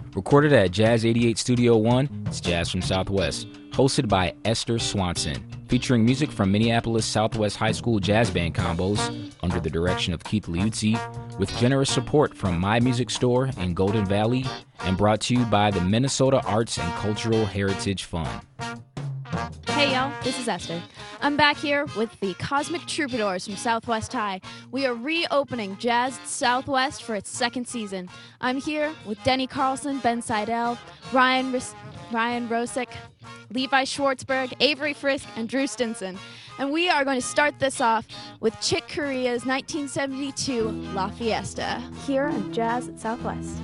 Recorded at Jazz 88 Studio One, it's Jazz from Southwest, hosted by Esther Swanson, featuring music from Minneapolis Southwest High School Jazz Band combos under the direction of Keith Liuzzi, with generous support from My Music Store in Golden Valley, and brought to you by the Minnesota Arts and Cultural Heritage Fund. Hey y'all, this is Esther. I'm back here with the Cosmic Troubadours from Southwest High. We are reopening Jazz Southwest for its second season. I'm here with Denny Carlson, Ben Seidel, Ryan Rosick, Levi Schwartzberg, Avery Frisk, and Drew Stinson. And we are going to start this off with Chick Corea's 1972 La Fiesta here on Jazz at Southwest.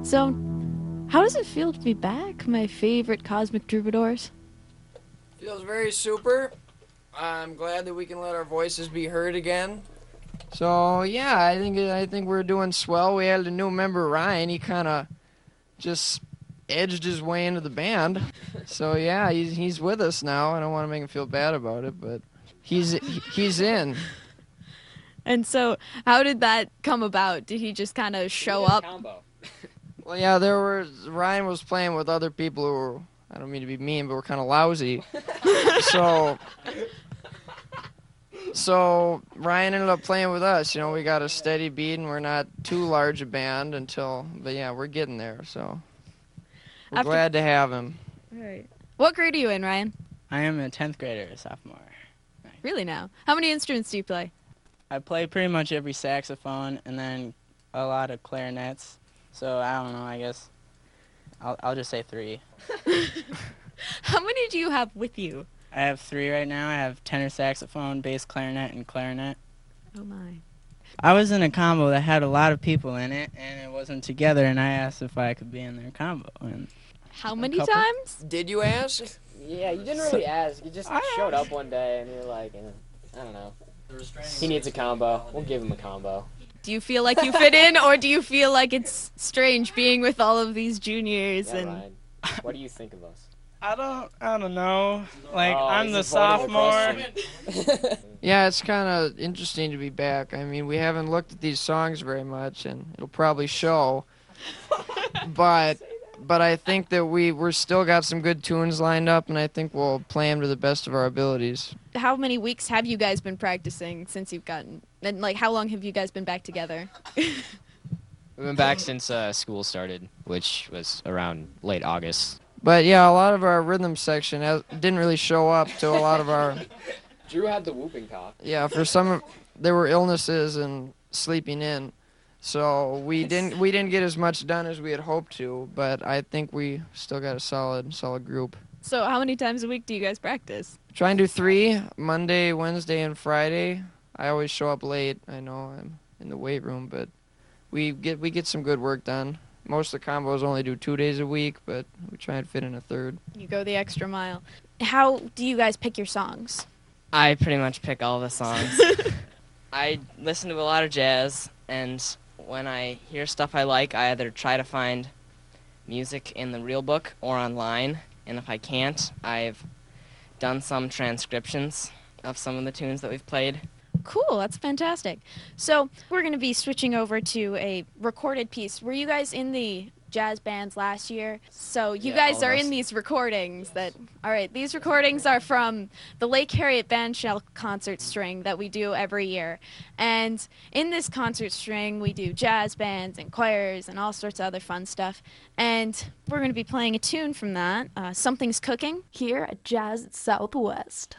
So, how does it feel to be back, my favorite Cosmic Troubadours? Feels very super. I'm glad that we can let our voices be heard again. So yeah, I think we're doing swell. We had a new member, Ryan. He kind of just edged his way into the band. So yeah, he's with us now. I don't want to make him feel bad about it, but he's in. And so, how did that come about? Did he just kind of show up? Well, yeah, Ryan was playing with other people who were, I don't mean to be mean, but were kind of lousy. So Ryan ended up playing with us. You know, we got a steady beat, and we're not too large a band but yeah, we're getting there. So we're glad to have him. Right. What grade are you in, Ryan? I am a 10th grader, a sophomore. Really now? How many instruments do you play? I play pretty much every saxophone and then a lot of clarinets. So I don't know, I guess I'll just say 3. How many do you have with you? I have 3 right now. I have tenor saxophone, bass clarinet, and clarinet. Oh my. I was in a combo that had a lot of people in it, and it wasn't together, and I asked if I could be in their combo. And how many times? Did you ask? Yeah, you didn't really ask. You just showed up one day, and you're like, I don't know. He needs a combo. We'll give him a combo. Do you feel like you fit in, or do you feel like it's strange being with all of these juniors? Yeah, Ryan, what do you think of us? I don't know. Like, I'm he's the avoiding the sophomore. Yeah, it's kind of interesting to be back. I mean, we haven't looked at these songs very much, and it'll probably show. But I think that we're still got some good tunes lined up, and I think we'll play them to the best of our abilities. How many weeks have you guys been practicing since you've gotten, and like how long have you guys been back together? We've been back since school started, which was around late August. But yeah, a lot of our rhythm section didn't really show up to a lot of our. Drew had the whooping cough. Yeah, there were illnesses and sleeping in, so we didn't get as much done as we had hoped to. But I think we still got a solid group. So how many times a week do you guys practice? Try and do 3, Monday, Wednesday, and Friday. I always show up late. I know I'm in the weight room, but we get some good work done. Most of the combos only do 2 days a week, but we try and fit in a third. You go the extra mile. How do you guys pick your songs? I pretty much pick all the songs. I listen to a lot of jazz, and when I hear stuff I like, I either try to find music in the real book or online, and if I can't, I've done some transcriptions of some of the tunes that we've played. Cool, that's fantastic. So we're going to be switching over to a recorded piece. Were you guys in the jazz bands last year? So you guys are in these recordings all right, these recordings are from the Lake Harriet Bandshell concert string that we do every year. And in this concert string, we do jazz bands and choirs and all sorts of other fun stuff. And we're going to be playing a tune from that, Something's Cooking, here at Jazz at Southwest.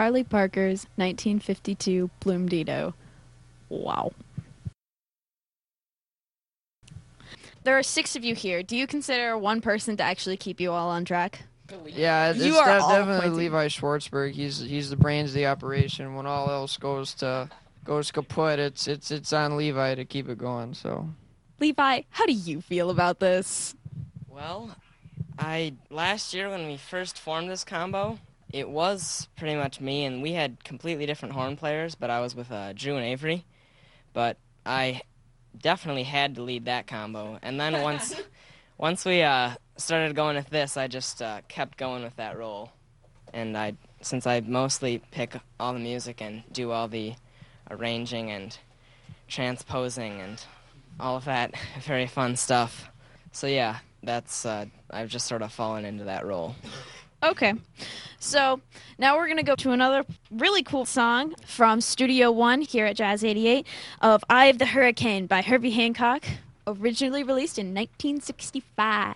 Charlie Parker's 1952 Bloom Dido. Wow. There are 6 of you here. Do you consider one person to actually keep you all on track? Yeah, it's You are all definitely pointing. Levi Schwartzberg. He's the brains of the operation. When all else goes kaput, it's on Levi to keep it going. So, Levi, how do you feel about this? Well, last year when we first formed this combo, it was pretty much me, and we had completely different horn players, but I was with Drew and Avery. But I definitely had to lead that combo. And then once we started going with this, I just kept going with that role. And since I mostly pick all the music and do all the arranging and transposing and all of that very fun stuff. So yeah, that's I've just sort of fallen into that role. Okay. So now we're going to go to another really cool song from Studio One here at Jazz 88 of Eye of the Hurricane by Herbie Hancock, originally released in 1965.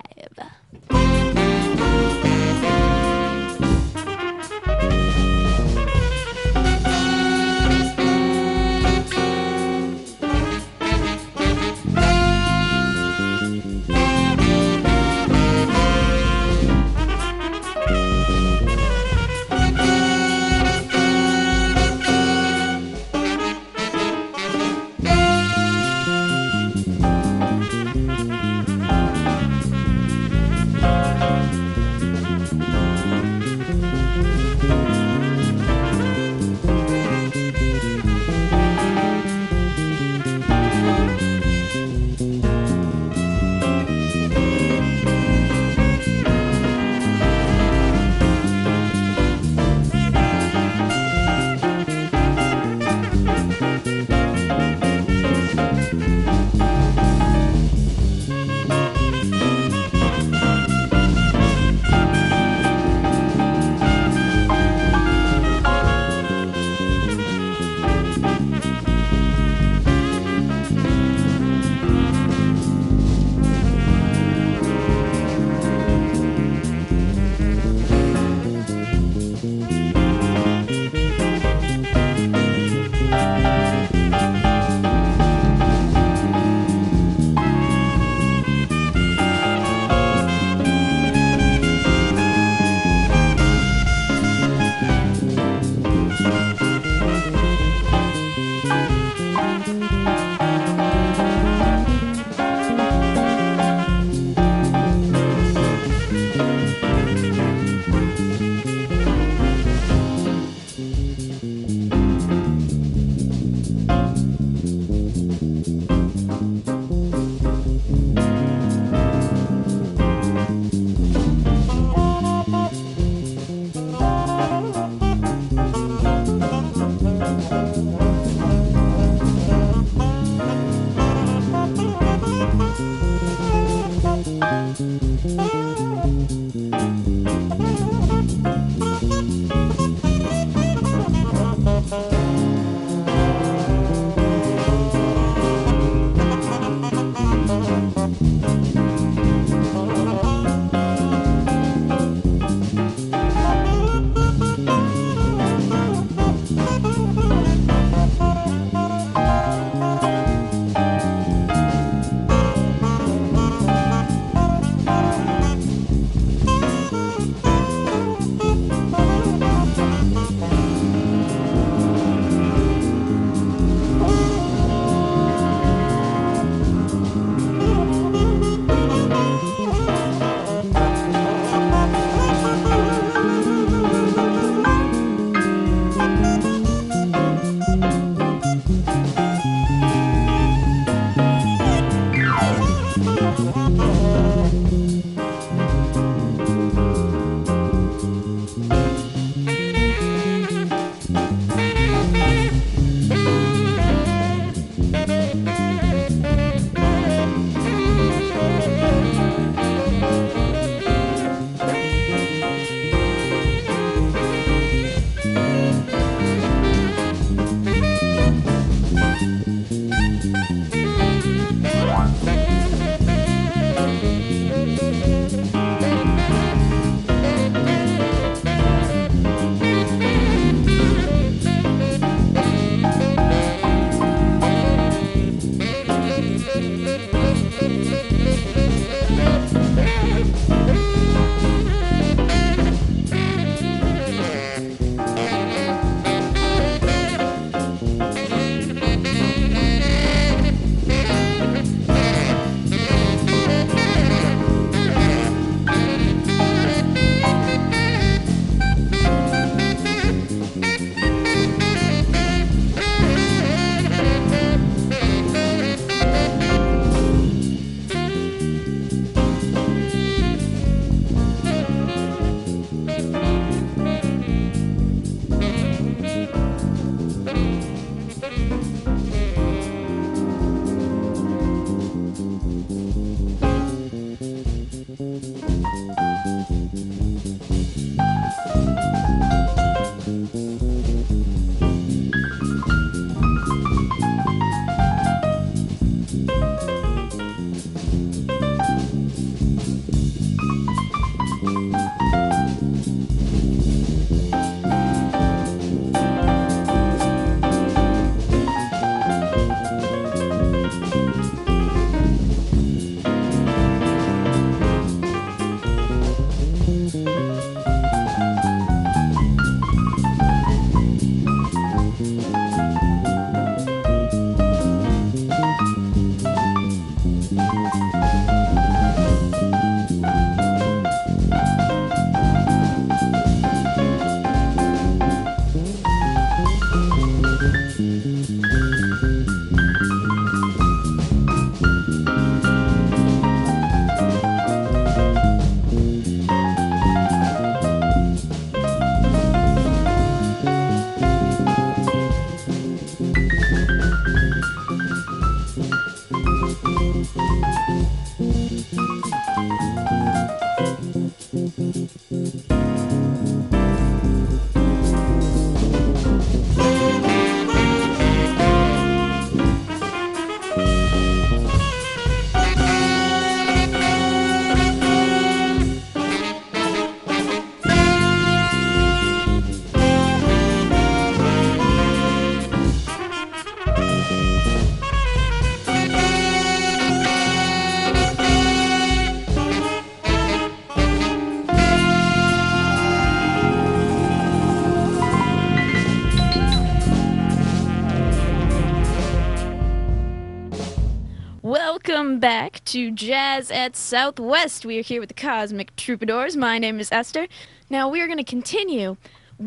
Welcome back to Jazz at Southwest. We are here with the Cosmic Troubadours. My name is Esther. Now we are going to continue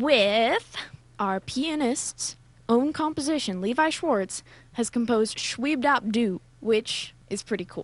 with our pianist's own composition. Levi Schwartz has composed Schweebdop Doo, which is pretty cool.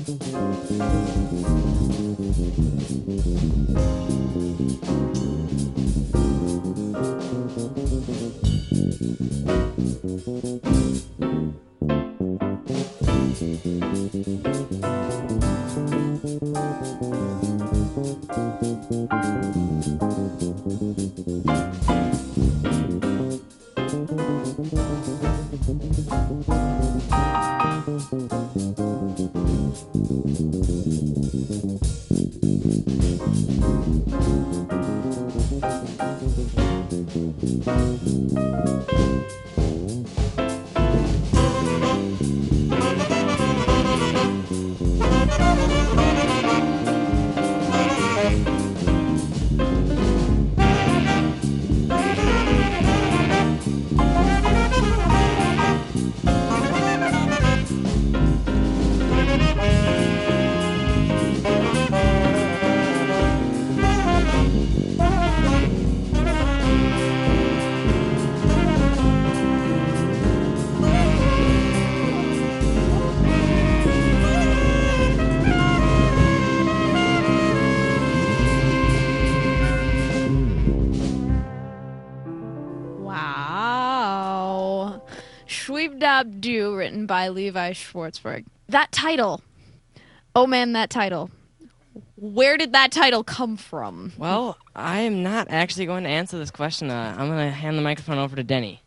Wow. Shweebdab-Doo, written by Levi Schwartzberg. That title. Oh man, that title. Where did that title come from? Well, I am not actually going to answer this question. I'm going to hand the microphone over to Denny.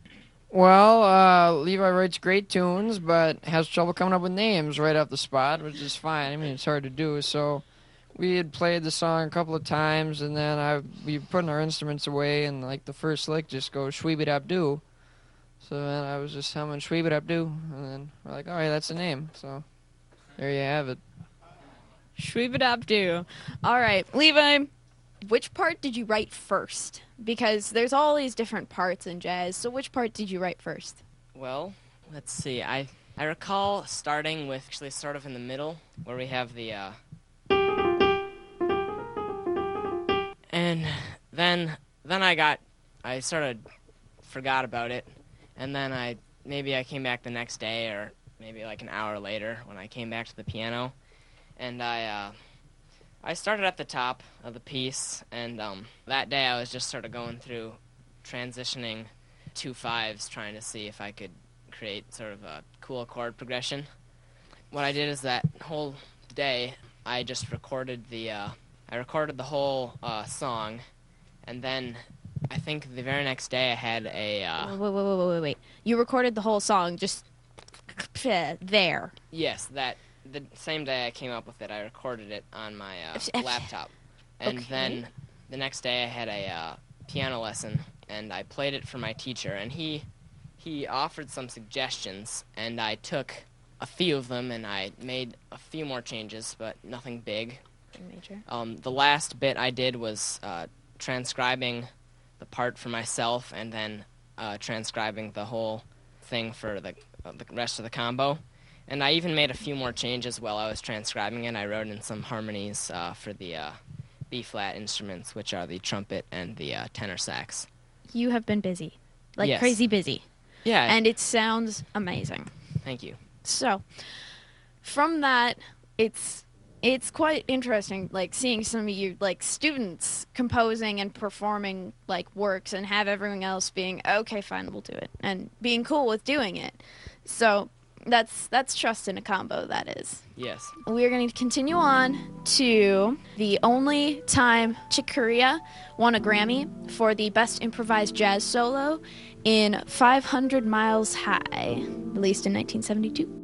Well, Levi writes great tunes, but has trouble coming up with names right off the spot, which is fine. I mean, it's hard to do. So we had played the song a couple of times, and then we put our instruments away, and like the first lick just goes Shweebdab-Doo. So then I was just humming Shweebdab-Doo, and then we're like, all right, that's the name. So there you have it. Shweebdab-Doo. All right, Levi, which part did you write first? Because there's all these different parts in jazz, so which part did you write first? Well, let's see. I recall starting with actually sort of in the middle where we have the and then I sort of forgot about it, and then I came back the next day or maybe like an hour later when I came back to the piano, and I started at the top of the piece, and that day I was just sort of going through transitioning 2/5s, trying to see if I could create sort of a cool chord progression. What I did is that whole day I just recorded the whole song, and then I think the very next day I had a... Wait. You recorded the whole song just there? Yes, the same day I came up with it, I recorded it on my laptop. And then the next day I had a piano lesson, and I played it for my teacher, and he offered some suggestions, and I took a few of them, and I made a few more changes, but nothing big. Major. The last bit I did was transcribing the part for myself, and then transcribing the whole thing for the rest of the combo. And I even made a few more changes while I was transcribing it. I wrote in some harmonies for the B-flat instruments, which are the trumpet and the tenor sax. You have been busy. Like Yes. crazy busy. Yeah. And it sounds amazing. Thank you. So, from that, it's quite interesting, like, seeing some of you, like, students composing and performing, like, works and have everyone else being, okay, fine, we'll do it, and being cool with doing it. So, that's trust in a combo, that is. Yes. We're going to continue on to the only time Chick Corea won a Grammy for the Best Improvised Jazz Solo in 500 Miles High, released in 1972.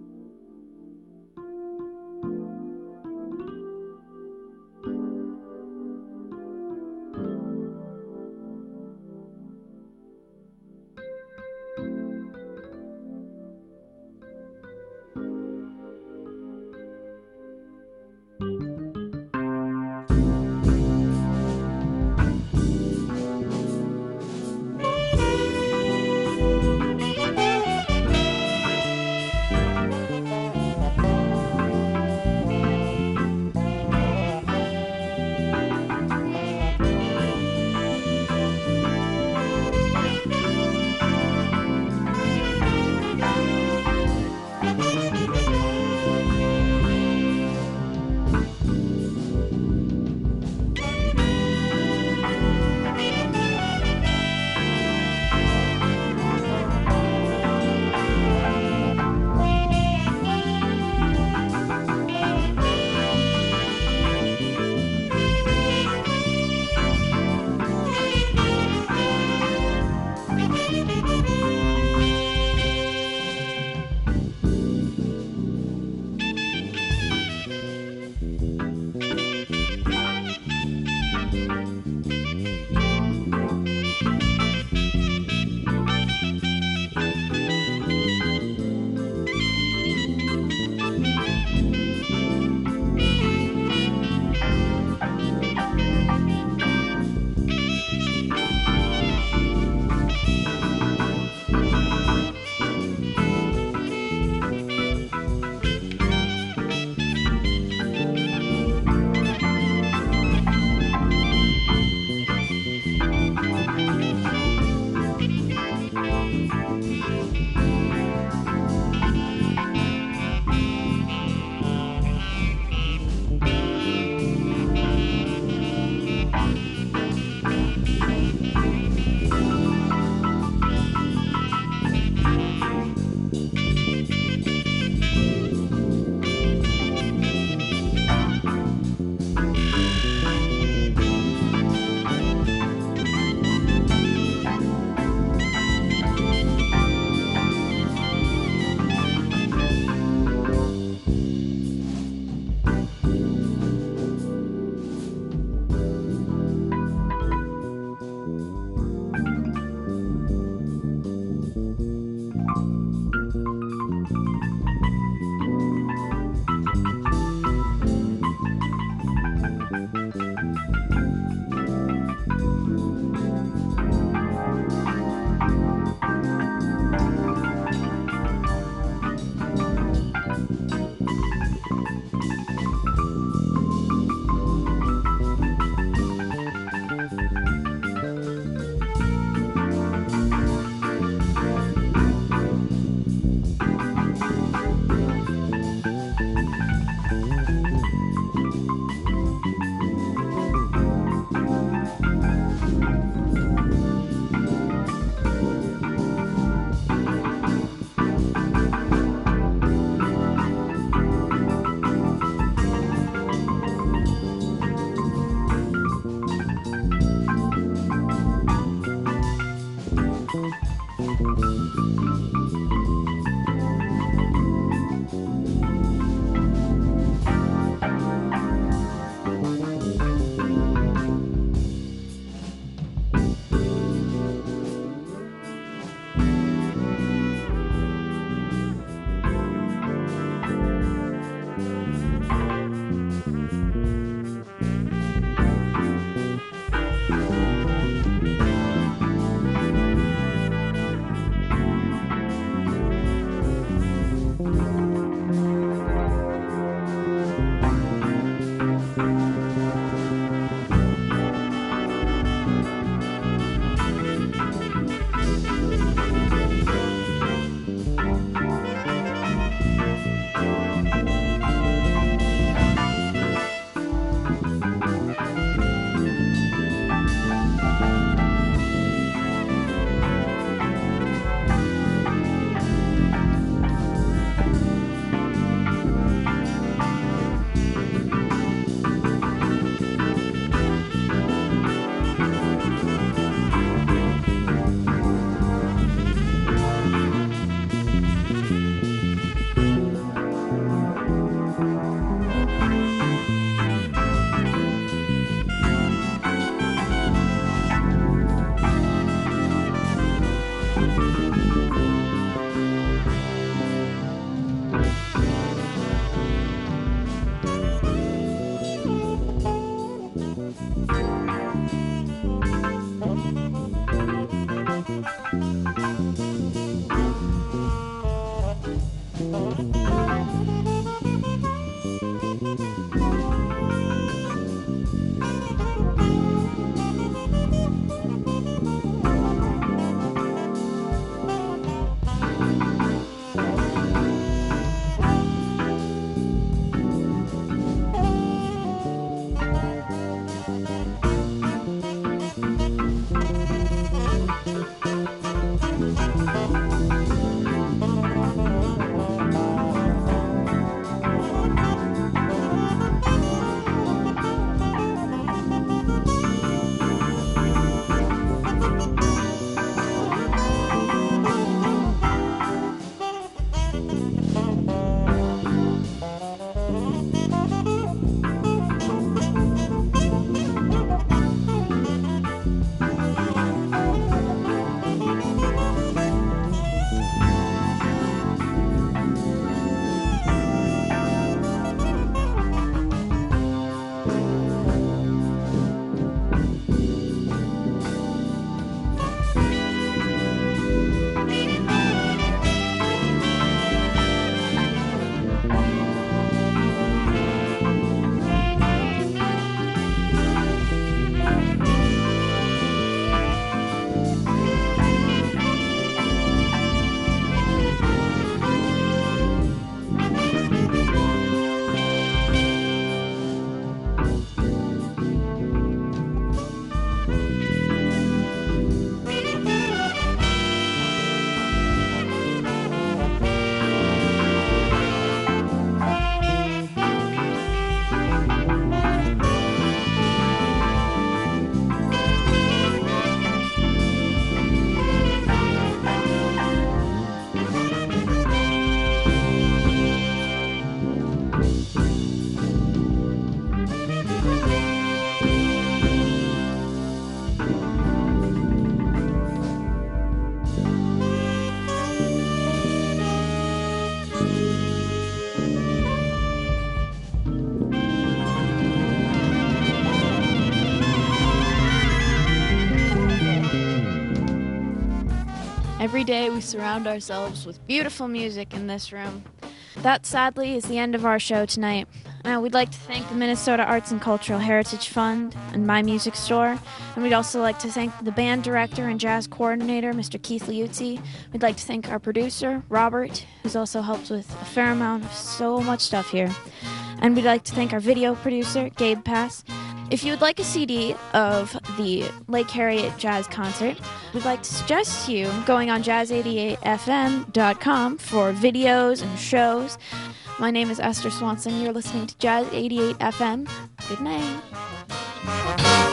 Every day we surround ourselves with beautiful music in this room. That, sadly, is the end of our show tonight. We'd like to thank the Minnesota Arts and Cultural Heritage Fund and My Music Store. And we'd also like to thank the band director and jazz coordinator, Mr. Keith Liuzzi. We'd like to thank our producer, Robert, who's also helped with a fair amount of so much stuff here. And we'd like to thank our video producer, Gabe Pass. If you would like a CD of the Lake Harriet Jazz Concert, we'd like to suggest you going on jazz88fm.com for videos and shows. My name is Esther Swanson. You're listening to Jazz 88 FM. Good night.